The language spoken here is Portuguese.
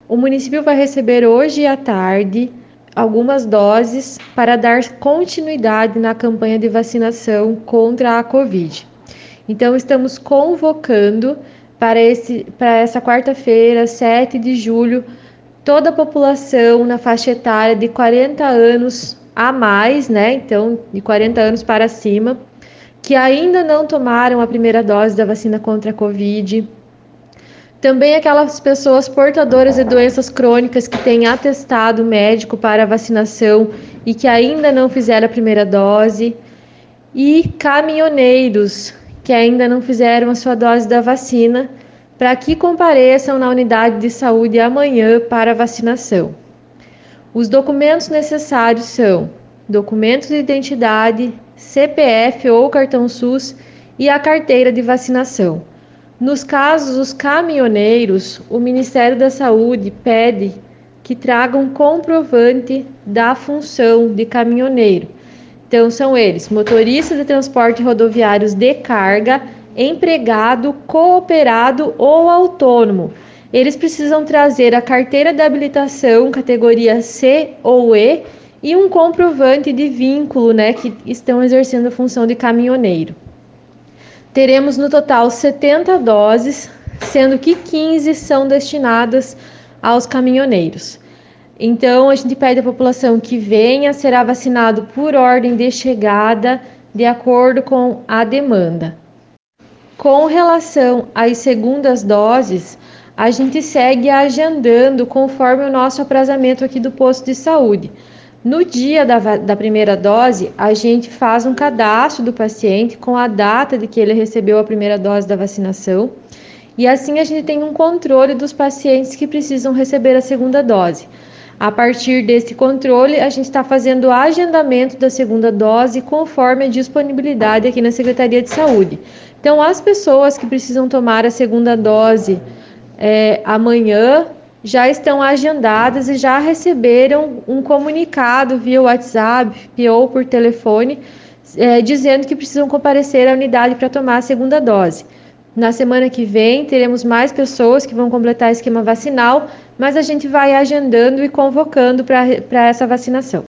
O município vai receber hoje à tarde algumas doses para dar continuidade na campanha de vacinação contra a Covid. Então, estamos convocando para essa quarta-feira, 7 de julho, toda a população na faixa etária de 40 anos a mais, né? Então, de 40 anos para cima, que ainda não tomaram a primeira dose da vacina contra a Covid. Também aquelas pessoas portadoras de doenças crônicas que têm atestado médico para vacinação e que ainda não fizeram a primeira dose. E caminhoneiros que ainda não fizeram a sua dose da vacina, para que compareçam na unidade de saúde amanhã para a vacinação. Os documentos necessários são documentos de identidade, CPF ou cartão SUS e a carteira de vacinação. Nos casos dos caminhoneiros, o Ministério da Saúde pede que tragam comprovante da função de caminhoneiro. Então, são eles: motorista de transporte rodoviários de carga, empregado, cooperado ou autônomo. Eles precisam trazer a carteira de habilitação, categoria C ou E, e um comprovante de vínculo, né, que estão exercendo a função de caminhoneiro. Teremos no total 70 doses, sendo que 15 são destinadas aos caminhoneiros. Então, a gente pede à população que venha, será vacinado por ordem de chegada, de acordo com a demanda. Com relação às segundas doses, a gente segue agendando conforme o nosso aprazamento aqui do posto de saúde. No dia da primeira dose, a gente faz um cadastro do paciente com a data de que ele recebeu a primeira dose da vacinação, e assim a gente tem um controle dos pacientes que precisam receber a segunda dose. A partir desse controle, a gente está fazendo o agendamento da segunda dose conforme a disponibilidade aqui na Secretaria de Saúde. Então, as pessoas que precisam tomar a segunda dose amanhã já estão agendadas e já receberam um comunicado via WhatsApp ou por telefone dizendo que precisam comparecer à unidade para tomar a segunda dose. Na semana que vem, teremos mais pessoas que vão completar o esquema vacinal, mas a gente vai agendando e convocando para essa vacinação.